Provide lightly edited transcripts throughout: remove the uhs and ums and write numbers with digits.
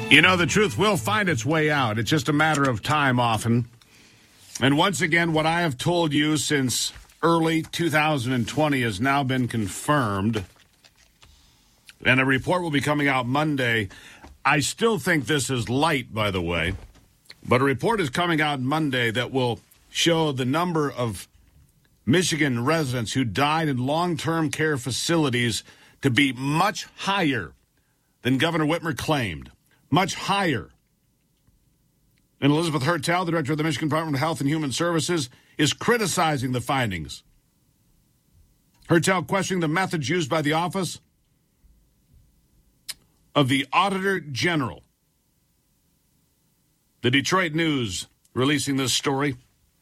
You know, the truth will find its way out. It's just a matter of time often. And once again, what I have told you since early 2020 has now been confirmed. And a report will be coming out Monday. I still think this is light, by the way. But a report is coming out Monday that will show the number of Michigan residents who died in long-term care facilities to be much higher than Governor Whitmer claimed. Much higher. And Elizabeth Hertel, the director of the Michigan Department of Health and Human Services, is criticizing the findings. Hertel questioning the methods used by the Office of the Auditor General. The Detroit News releasing this story.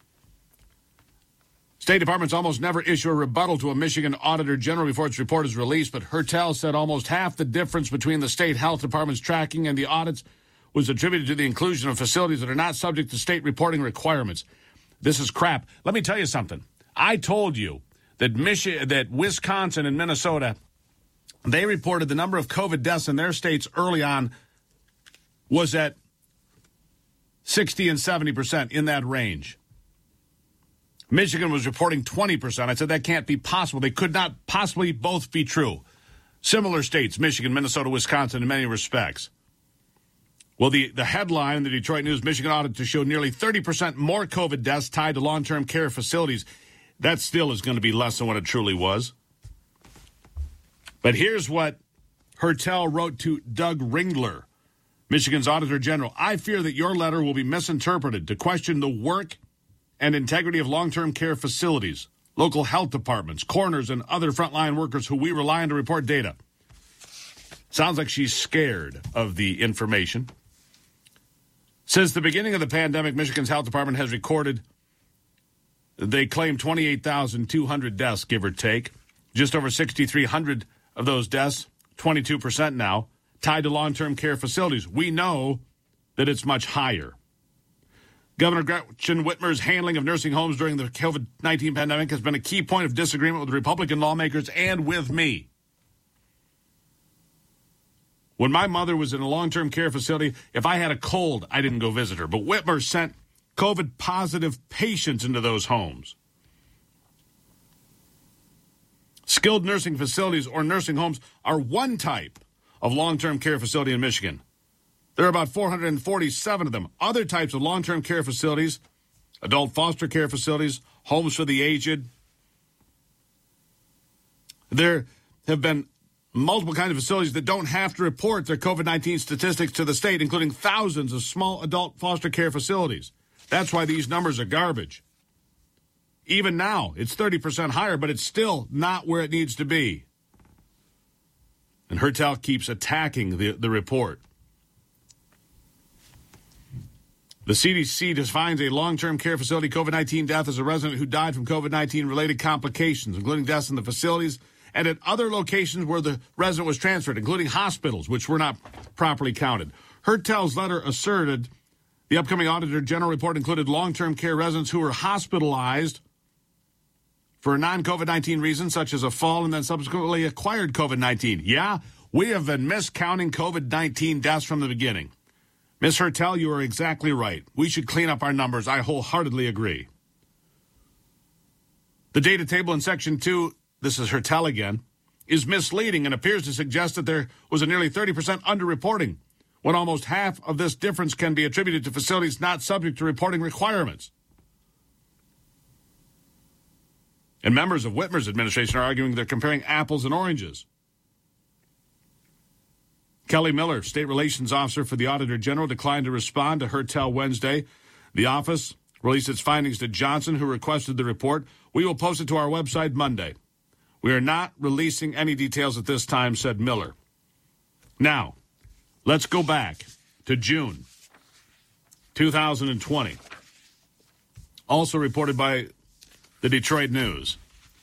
State Departments almost never issue a rebuttal to a Michigan Auditor General before its report is released, but Hertel said almost half the difference between the state health department's tracking and the audits was attributed to the inclusion of facilities that are not subject to state reporting requirements. This is crap. Let me tell you something. I told you that that Wisconsin and Minnesota, they reported the number of COVID deaths in their states early on was at 60 and 70% in that range. Michigan was reporting 20%. I said that can't be possible. They could not possibly both be true. Similar states, Michigan, Minnesota, Wisconsin, in many respects. Well, the headline in the Detroit News, Michigan audit to show nearly 30% more COVID deaths tied to long-term care facilities. That still is going to be less than what it truly was. But here's what Hertel wrote to Doug Ringler, Michigan's Auditor General. I fear that your letter will be misinterpreted to question the work and integrity of long-term care facilities, local health departments, coroners, and other frontline workers who we rely on to report data. Sounds like she's scared of the information. Since the beginning of the pandemic, Michigan's health department has recorded, they claim 28,200 deaths, give or take. Just over 6,300 of those deaths, 22% now, tied to long-term care facilities. We know that it's much higher. Governor Gretchen Whitmer's handling of nursing homes during the COVID-19 pandemic has been a key point of disagreement with Republican lawmakers and with me. When my mother was in a long-term care facility, if I had a cold, I didn't go visit her. But Whitmer sent COVID-positive patients into those homes. Skilled nursing facilities or nursing homes are one type of long-term care facility in Michigan. There are about 447 of them. Other types of long-term care facilities, adult foster care facilities, homes for the aged. There have been multiple kinds of facilities that don't have to report their COVID-19 statistics to the state, including thousands of small adult foster care facilities. That's why these numbers are garbage. Even now, it's 30% higher, but it's still not where it needs to be. And Hertel keeps attacking the report. The CDC defines a long-term care facility COVID-19 death as a resident who died from COVID-19 related complications, including deaths in the facilities and at other locations where the resident was transferred, including hospitals, which were not properly counted. Hertel's letter asserted the upcoming Auditor General report included long-term care residents who were hospitalized for non-COVID-19 reasons, such as a fall and then subsequently acquired COVID-19. Yeah, we have been miscounting COVID-19 deaths from the beginning. Ms. Hertel, you are exactly right. We should clean up our numbers. I wholeheartedly agree. The data table in Section 2, this is Hertel again, is misleading and appears to suggest that there was a nearly 30% underreporting, when almost half of this difference can be attributed to facilities not subject to reporting requirements. And members of Whitmer's administration are arguing they're comparing apples and oranges. Kelly Miller, State Relations Officer for the Auditor General, declined to respond to Hertel Wednesday. The office released its findings to Johnson, who requested the report. We will post it to our website Monday. We are not releasing any details at this time, said Miller. Now, let's go back to June 2020. Also reported by the Detroit News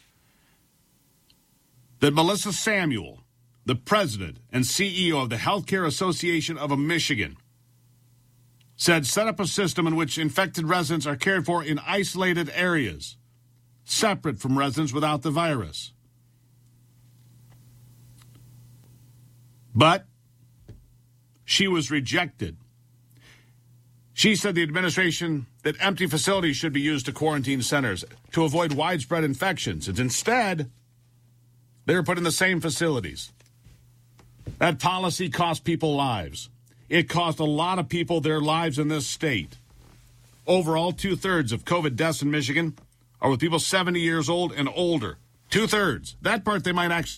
that Melissa Samuel, the president and CEO of the Healthcare Association of Michigan, said set up a system in which infected residents are cared for in isolated areas, separate from residents without the virus. But she was rejected. She said the administration that empty facilities should be used to quarantine centers to avoid widespread infections. And instead, they were put in the same facilities. That policy cost people lives. It cost a lot of people their lives in this state. Overall, 2/3 of COVID deaths in Michigan are with people 70 years old and older. 2/3. That part they might actually.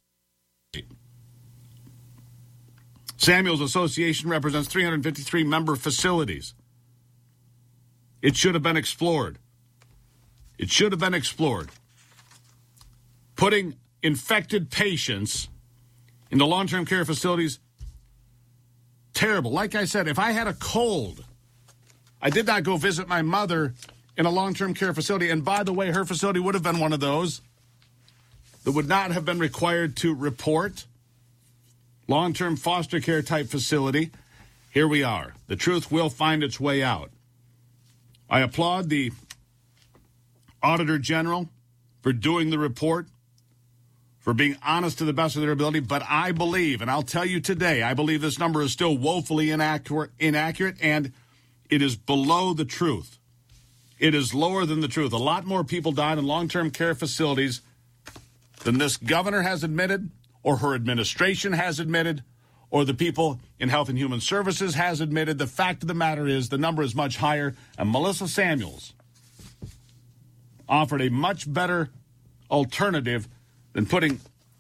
Samuels Association represents 353 member facilities. It should have been explored. It should have been explored. Putting infected patients into long-term care facilities, terrible. Like I said, if I had a cold, I did not go visit my mother in a long-term care facility. And by the way, her facility would have been one of those that would not have been required to report. Long-term foster care type facility. Here we are. The truth will find its way out. I applaud the Auditor General for doing the report, for being honest to the best of their ability. But I believe, and I'll tell you today, I believe this number is still woefully inaccurate, and it is below the truth. It is lower than the truth. A lot more people died in long-term care facilities than this governor has admitted, or her administration has admitted, or the people in Health and Human Services has admitted. The fact of the matter is the number is much higher, and Melissa Samuels offered a much better alternative than putting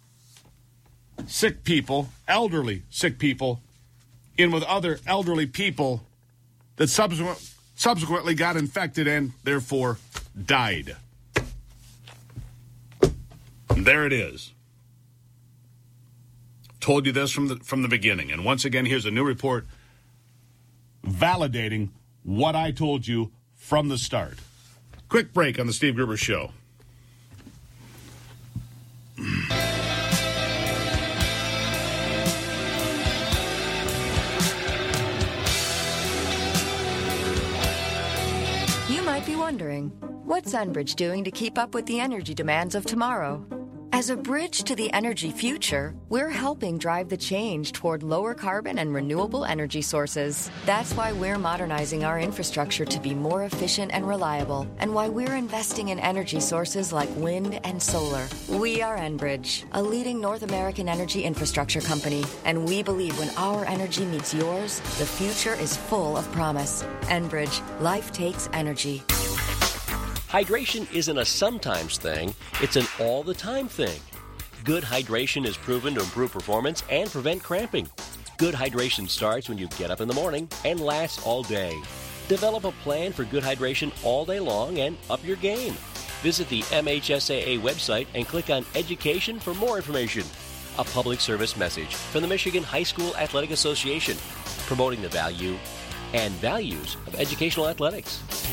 sick people, elderly sick people, in with other elderly people that subsequently got infected and therefore died. And there it is. Told you this from the beginning. And once again, here's a new report validating what I told you from the start. Quick break on the Steve Gruber Show. You might be wondering, what's Enbridge doing to keep up with the energy demands of tomorrow? As a bridge to the energy future, we're helping drive the change toward lower carbon and renewable energy sources. That's why we're modernizing our infrastructure to be more efficient and reliable, and why we're investing in energy sources like wind and solar. We are Enbridge, a leading North American energy infrastructure company, and we believe when our energy meets yours, the future is full of promise. Enbridge, life takes energy. Hydration isn't a sometimes thing, it's an all-the-time thing. Good hydration is proven to improve performance and prevent cramping. Good hydration starts when you get up in the morning and lasts all day. Develop a plan for good hydration all day long and up your game. Visit the MHSAA website and click on Education for more information. A public service message from the Michigan High School Athletic Association, promoting the value and values of educational athletics.